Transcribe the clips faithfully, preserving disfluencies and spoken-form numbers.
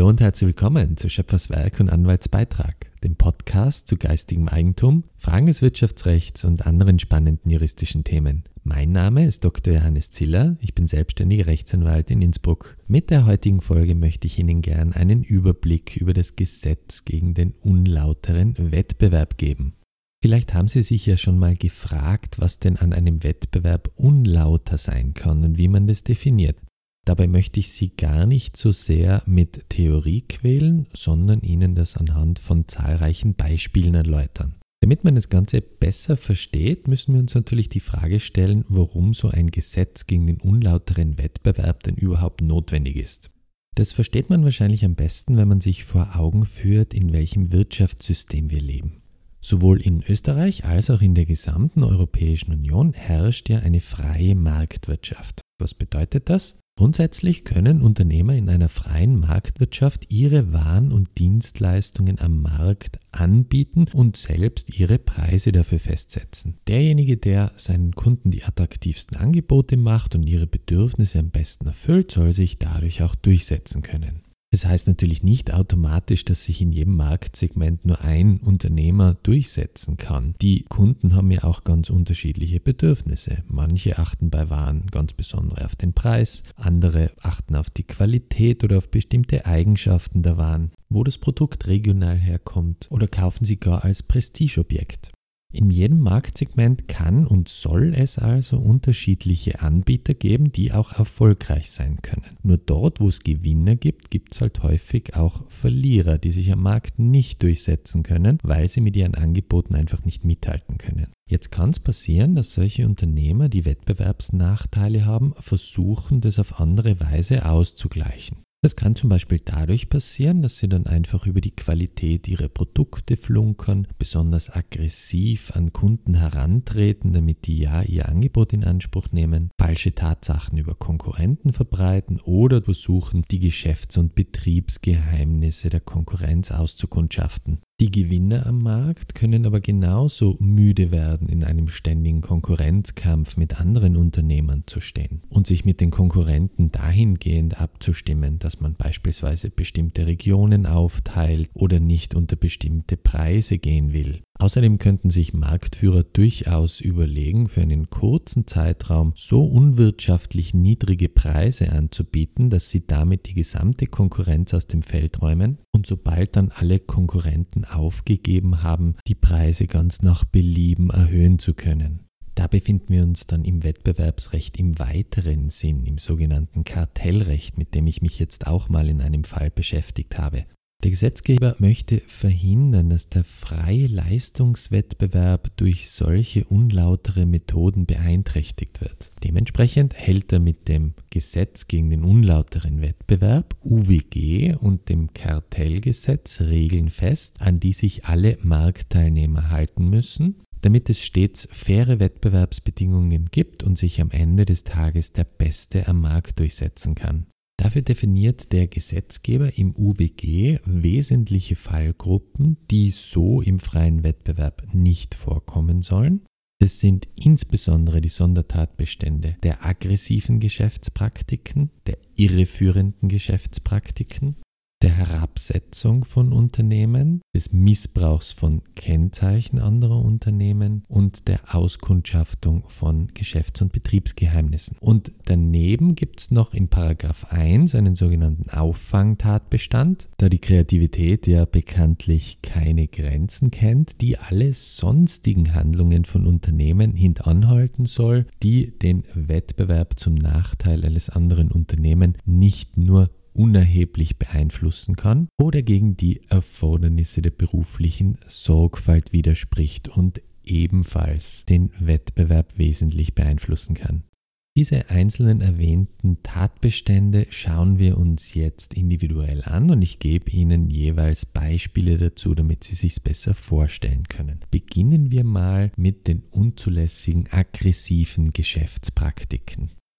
Hallo und herzlich willkommen zu Schöpfers Werk und Anwaltsbeitrag, dem Podcast zu geistigem Eigentum, Fragen des Wirtschaftsrechts und anderen spannenden juristischen Themen. Mein Name ist Doktor Johannes Ziller, ich bin selbstständiger Rechtsanwalt in Innsbruck. Mit der heutigen Folge möchte ich Ihnen gern einen Überblick über das Gesetz gegen den unlauteren Wettbewerb geben. Vielleicht haben Sie sich ja schon mal gefragt, was denn an einem Wettbewerb unlauter sein kann und wie man das definiert. Dabei möchte ich Sie gar nicht so sehr mit Theorie quälen, sondern Ihnen das anhand von zahlreichen Beispielen erläutern. Damit man das Ganze besser versteht, müssen wir uns natürlich die Frage stellen, warum so ein Gesetz gegen den unlauteren Wettbewerb denn überhaupt notwendig ist. Das versteht man wahrscheinlich am besten, wenn man sich vor Augen führt, in welchem Wirtschaftssystem wir leben. Sowohl in Österreich als auch in der gesamten Europäischen Union herrscht ja eine freie Marktwirtschaft. Was bedeutet das? Grundsätzlich können Unternehmer in einer freien Marktwirtschaft ihre Waren und Dienstleistungen am Markt anbieten und selbst ihre Preise dafür festsetzen. Derjenige, der seinen Kunden die attraktivsten Angebote macht und ihre Bedürfnisse am besten erfüllt, soll sich dadurch auch durchsetzen können. Das heißt natürlich nicht automatisch, dass sich in jedem Marktsegment nur ein Unternehmer durchsetzen kann. Die Kunden haben ja auch ganz unterschiedliche Bedürfnisse. Manche achten bei Waren ganz besonders auf den Preis, andere achten auf die Qualität oder auf bestimmte Eigenschaften der Waren, wo das Produkt regional herkommt oder kaufen sie gar als Prestigeobjekt. In jedem Marktsegment kann und soll es also unterschiedliche Anbieter geben, die auch erfolgreich sein können. Nur dort, wo es Gewinner gibt, gibt es halt häufig auch Verlierer, die sich am Markt nicht durchsetzen können, weil sie mit ihren Angeboten einfach nicht mithalten können. Jetzt kann es passieren, dass solche Unternehmer, die Wettbewerbsnachteile haben, versuchen, das auf andere Weise auszugleichen. Das kann zum Beispiel dadurch passieren, dass sie dann einfach über die Qualität ihrer Produkte flunkern, besonders aggressiv an Kunden herantreten, damit die ja ihr Angebot in Anspruch nehmen, falsche Tatsachen über Konkurrenten verbreiten oder versuchen, die Geschäfts- und Betriebsgeheimnisse der Konkurrenz auszukundschaften. Die Gewinner am Markt können aber genauso müde werden, in einem ständigen Konkurrenzkampf mit anderen Unternehmern zu stehen und sich mit den Konkurrenten dahingehend abzustimmen, dass man beispielsweise bestimmte Regionen aufteilt oder nicht unter bestimmte Preise gehen will. Außerdem könnten sich Marktführer durchaus überlegen, für einen kurzen Zeitraum so unwirtschaftlich niedrige Preise anzubieten, dass sie damit die gesamte Konkurrenz aus dem Feld räumen und sobald dann alle Konkurrenten aufgegeben haben, die Preise ganz nach Belieben erhöhen zu können. Da befinden wir uns dann im Wettbewerbsrecht im weiteren Sinn, im sogenannten Kartellrecht, mit dem ich mich jetzt auch mal in einem Fall beschäftigt habe. Der Gesetzgeber möchte verhindern, dass der freie Leistungswettbewerb durch solche unlautere Methoden beeinträchtigt wird. Dementsprechend hält er mit dem Gesetz gegen den unlauteren Wettbewerb U W G und dem Kartellgesetz Regeln fest, an die sich alle Marktteilnehmer halten müssen, damit es stets faire Wettbewerbsbedingungen gibt und sich am Ende des Tages der Beste am Markt durchsetzen kann. Dafür definiert der Gesetzgeber im U W G wesentliche Fallgruppen, die so im freien Wettbewerb nicht vorkommen sollen. Das sind insbesondere die Sondertatbestände der aggressiven Geschäftspraktiken, der irreführenden Geschäftspraktiken, der Herabsetzung von Unternehmen, des Missbrauchs von Kennzeichen anderer Unternehmen und der Auskundschaftung von Geschäfts- und Betriebsgeheimnissen. Und daneben gibt es noch in Paragraph eins einen sogenannten Auffangtatbestand, da die Kreativität ja bekanntlich keine Grenzen kennt, die alle sonstigen Handlungen von Unternehmen hintanhalten soll, die den Wettbewerb zum Nachteil eines anderen Unternehmens nicht nur unerheblich beeinflussen kann oder gegen die Erfordernisse der beruflichen Sorgfalt widerspricht und ebenfalls den Wettbewerb wesentlich beeinflussen kann. Diese einzelnen erwähnten Tatbestände schauen wir uns jetzt individuell an und ich gebe Ihnen jeweils Beispiele dazu, damit Sie sich es besser vorstellen können. Beginnen wir mal mit den unzulässigen aggressiven Geschäftspraktiken.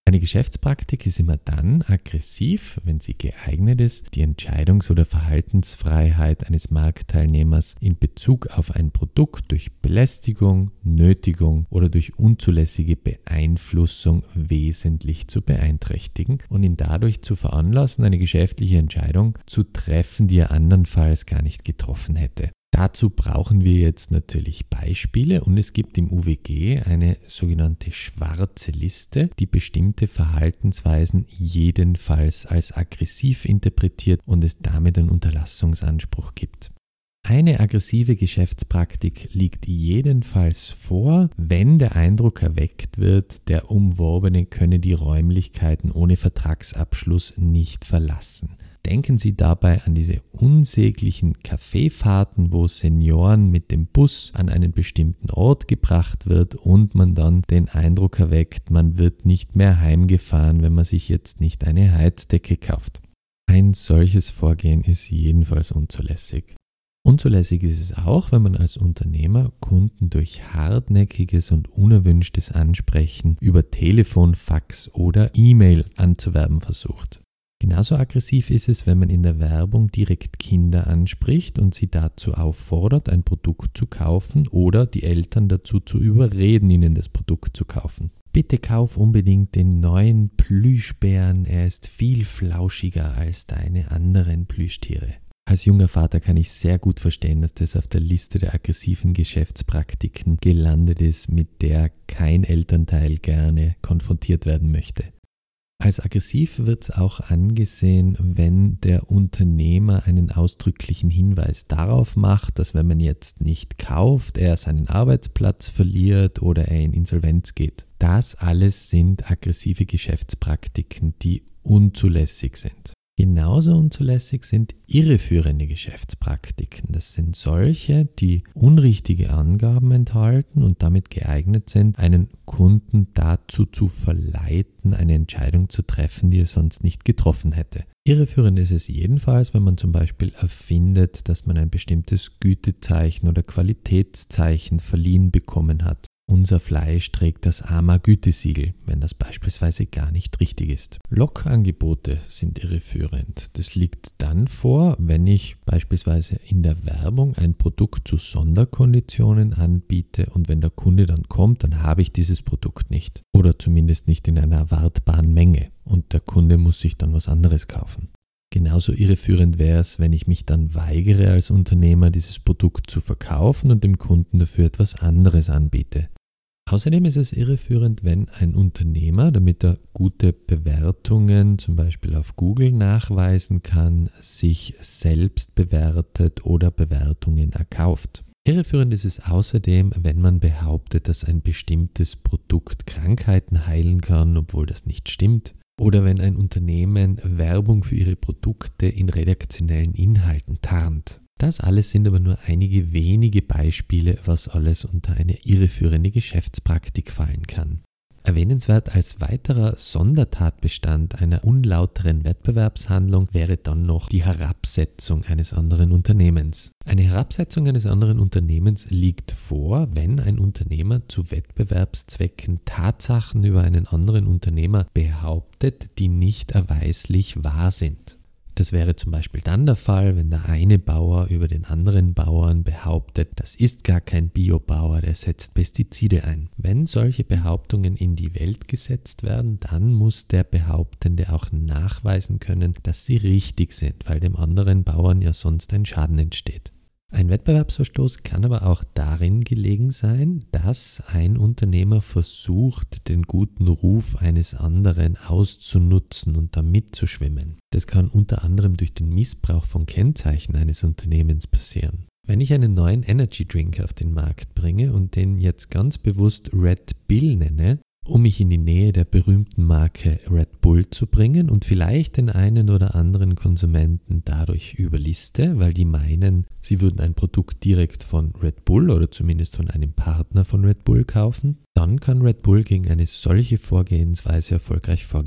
Eine Geschäftspraktik ist immer dann aggressiv, wenn sie geeignet ist, die Entscheidungs- oder Verhaltensfreiheit eines Marktteilnehmers in Bezug auf ein Produkt durch Belästigung, Nötigung oder durch unzulässige Beeinflussung wesentlich zu beeinträchtigen und ihn dadurch zu veranlassen, eine geschäftliche Entscheidung zu treffen, die er andernfalls gar nicht getroffen hätte. Dazu brauchen wir jetzt natürlich Beispiele und es gibt im U W G eine sogenannte schwarze Liste, die bestimmte Verhaltensweisen jedenfalls als aggressiv interpretiert und es damit einen Unterlassungsanspruch gibt. Eine aggressive Geschäftspraktik liegt jedenfalls vor, wenn der Eindruck erweckt wird, der Umworbene könne die Räumlichkeiten ohne Vertragsabschluss nicht verlassen. Denken Sie dabei an diese unsäglichen Kaffeefahrten, wo Senioren mit dem Bus an einen bestimmten Ort gebracht wird und man dann den Eindruck erweckt, man wird nicht mehr heimgefahren, wenn man sich jetzt nicht eine Heizdecke kauft. Ein solches Vorgehen ist jedenfalls unzulässig. Unzulässig ist es auch, wenn man als Unternehmer Kunden durch hartnäckiges und unerwünschtes Ansprechen über Telefon, Fax oder E-Mail anzuwerben versucht. Genauso aggressiv ist es, wenn man in der Werbung direkt Kinder anspricht und sie dazu auffordert, ein Produkt zu kaufen oder die Eltern dazu zu überreden, ihnen das Produkt zu kaufen. Bitte kauf unbedingt den neuen Plüschbären, er ist viel flauschiger als deine anderen Plüschtiere. Als junger Vater kann ich sehr gut verstehen, dass das auf der Liste der aggressiven Geschäftspraktiken gelandet ist, mit der kein Elternteil gerne konfrontiert werden möchte. Als aggressiv wird es auch angesehen, wenn der Unternehmer einen ausdrücklichen Hinweis darauf macht, dass wenn man jetzt nicht kauft, er seinen Arbeitsplatz verliert oder er in Insolvenz geht. Das alles sind aggressive Geschäftspraktiken, die unzulässig sind. Genauso unzulässig sind irreführende Geschäftspraktiken. Das sind solche, die unrichtige Angaben enthalten und damit geeignet sind, einen Kunden dazu zu verleiten, eine Entscheidung zu treffen, die er sonst nicht getroffen hätte. Irreführend ist es jedenfalls, wenn man zum Beispiel erfindet, dass man ein bestimmtes Gütezeichen oder Qualitätszeichen verliehen bekommen hat. Unser Fleisch trägt das A M A-Gütesiegel, wenn das beispielsweise gar nicht richtig ist. Lockangebote sind irreführend. Das liegt dann vor, wenn ich beispielsweise in der Werbung ein Produkt zu Sonderkonditionen anbiete und wenn der Kunde dann kommt, dann habe ich dieses Produkt nicht. Oder zumindest nicht in einer erwartbaren Menge und der Kunde muss sich dann was anderes kaufen. Genauso irreführend wäre es, wenn ich mich dann weigere, als Unternehmer dieses Produkt zu verkaufen und dem Kunden dafür etwas anderes anbiete. Außerdem ist es irreführend, wenn ein Unternehmer, damit er gute Bewertungen zum Beispiel auf Google nachweisen kann, sich selbst bewertet oder Bewertungen erkauft. Irreführend ist es außerdem, wenn man behauptet, dass ein bestimmtes Produkt Krankheiten heilen kann, obwohl das nicht stimmt. Oder wenn ein Unternehmen Werbung für ihre Produkte in redaktionellen Inhalten tarnt. Das alles sind aber nur einige wenige Beispiele, was alles unter eine irreführende Geschäftspraktik fallen kann. Erwähnenswert als weiterer Sondertatbestand einer unlauteren Wettbewerbshandlung wäre dann noch die Herabsetzung eines anderen Unternehmens. Eine Herabsetzung eines anderen Unternehmens liegt vor, wenn ein Unternehmer zu Wettbewerbszwecken Tatsachen über einen anderen Unternehmer behauptet, die nicht erweislich wahr sind. Das wäre zum Beispiel dann der Fall, wenn der eine Bauer über den anderen Bauern behauptet, das ist gar kein Biobauer, der setzt Pestizide ein. Wenn solche Behauptungen in die Welt gesetzt werden, dann muss der Behauptende auch nachweisen können, dass sie richtig sind, weil dem anderen Bauern ja sonst ein Schaden entsteht. Ein Wettbewerbsverstoß kann aber auch darin gelegen sein, dass ein Unternehmer versucht, den guten Ruf eines anderen auszunutzen und da mitzuschwimmen. Das kann unter anderem durch den Missbrauch von Kennzeichen eines Unternehmens passieren. Wenn ich einen neuen Energy Drink auf den Markt bringe und den jetzt ganz bewusst Red Bull nenne, um mich in die Nähe der berühmten Marke Red Bull zu bringen und vielleicht den einen oder anderen Konsumenten dadurch überliste, weil die meinen, sie würden ein Produkt direkt von Red Bull oder zumindest von einem Partner von Red Bull kaufen, dann kann Red Bull gegen eine solche Vorgehensweise erfolgreich vorgehen.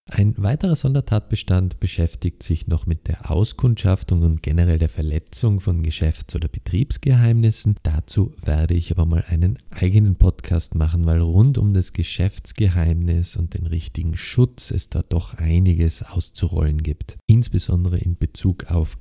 Ein weiterer Sondertatbestand beschäftigt sich noch mit der Auskundschaftung und generell der Verletzung von Geschäfts- oder Betriebsgeheimnissen. Dazu werde ich aber mal einen eigenen Podcast machen, weil rund um das Geschäftsgeheimnis und den richtigen Schutz es da doch einiges auszurollen gibt, insbesondere in Bezug auf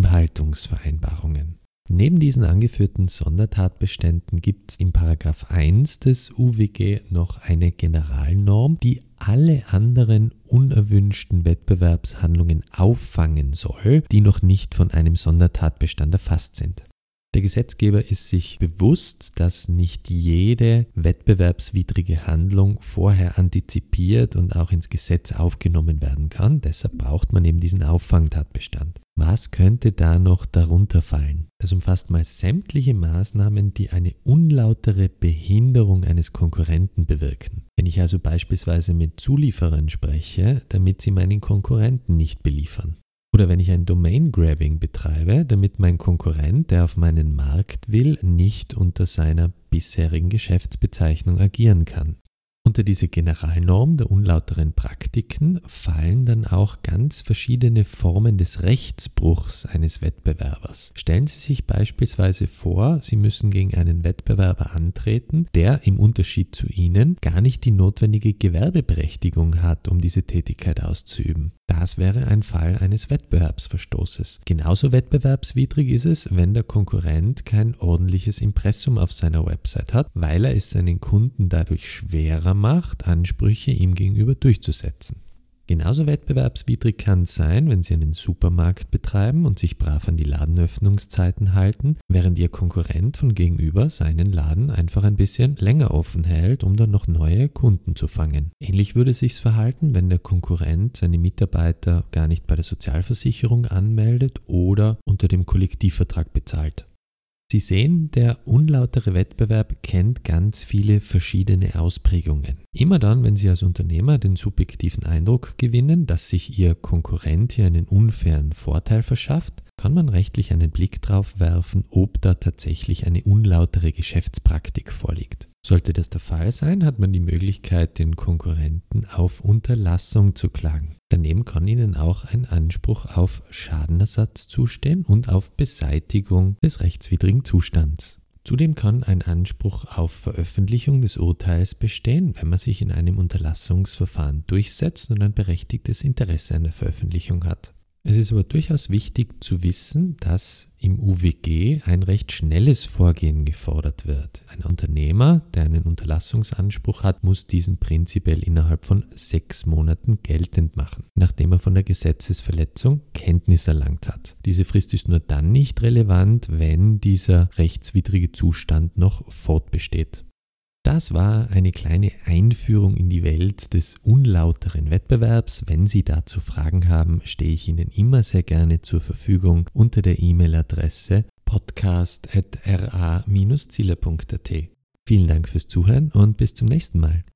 Geheimhaltungsvereinbarungen. Neben diesen angeführten Sondertatbeständen gibt es im Paragraph eins des U W G noch eine Generalnorm, die alle anderen unerwünschten Wettbewerbshandlungen auffangen soll, die noch nicht von einem Sondertatbestand erfasst sind. Der Gesetzgeber ist sich bewusst, dass nicht jede wettbewerbswidrige Handlung vorher antizipiert und auch ins Gesetz aufgenommen werden kann. Deshalb braucht man eben diesen Auffangtatbestand. Was könnte da noch darunter fallen? Das umfasst mal sämtliche Maßnahmen, die eine unlautere Behinderung eines Konkurrenten bewirken. Wenn ich also beispielsweise mit Zulieferern spreche, damit sie meinen Konkurrenten nicht beliefern. Oder wenn ich ein Domain-Grabbing betreibe, damit mein Konkurrent, der auf meinen Markt will, nicht unter seiner bisherigen Geschäftsbezeichnung agieren kann. Unter diese Generalnorm der unlauteren Praktiken fallen dann auch ganz verschiedene Formen des Rechtsbruchs eines Wettbewerbers. Stellen Sie sich beispielsweise vor, Sie müssen gegen einen Wettbewerber antreten, der im Unterschied zu Ihnen gar nicht die notwendige Gewerbeberechtigung hat, um diese Tätigkeit auszuüben. Das wäre ein Fall eines Wettbewerbsverstoßes. Genauso wettbewerbswidrig ist es, wenn der Konkurrent kein ordentliches Impressum auf seiner Website hat, weil er es seinen Kunden dadurch schwerer macht, Ansprüche ihm gegenüber durchzusetzen. Genauso wettbewerbswidrig kann es sein, wenn Sie einen Supermarkt betreiben und sich brav an die Ladenöffnungszeiten halten, während Ihr Konkurrent von gegenüber seinen Laden einfach ein bisschen länger offen hält, um dann noch neue Kunden zu fangen. Ähnlich würde es sich verhalten, wenn der Konkurrent seine Mitarbeiter gar nicht bei der Sozialversicherung anmeldet oder unter dem Kollektivvertrag bezahlt. Sie sehen, der unlautere Wettbewerb kennt ganz viele verschiedene Ausprägungen. Immer dann, wenn Sie als Unternehmer den subjektiven Eindruck gewinnen, dass sich Ihr Konkurrent hier einen unfairen Vorteil verschafft, kann man rechtlich einen Blick drauf werfen, ob da tatsächlich eine unlautere Geschäftspraktik vorliegt. Sollte das der Fall sein, hat man die Möglichkeit, den Konkurrenten auf Unterlassung zu klagen. Daneben kann Ihnen auch ein Anspruch auf Schadenersatz zustehen und auf Beseitigung des rechtswidrigen Zustands. Zudem kann ein Anspruch auf Veröffentlichung des Urteils bestehen, wenn man sich in einem Unterlassungsverfahren durchsetzt und ein berechtigtes Interesse an der Veröffentlichung hat. Es ist aber durchaus wichtig zu wissen, dass im U W G ein recht schnelles Vorgehen gefordert wird. Ein Unternehmer, der einen Unterlassungsanspruch hat, muss diesen prinzipiell innerhalb von sechs Monaten geltend machen, nachdem er von der Gesetzesverletzung Kenntnis erlangt hat. Diese Frist ist nur dann nicht relevant, wenn dieser rechtswidrige Zustand noch fortbesteht. Das war eine kleine Einführung in die Welt des unlauteren Wettbewerbs. Wenn Sie dazu Fragen haben, stehe ich Ihnen immer sehr gerne zur Verfügung unter der E-Mail-Adresse podcast at r a dash ziller punkt a t. Vielen Dank fürs Zuhören und bis zum nächsten Mal.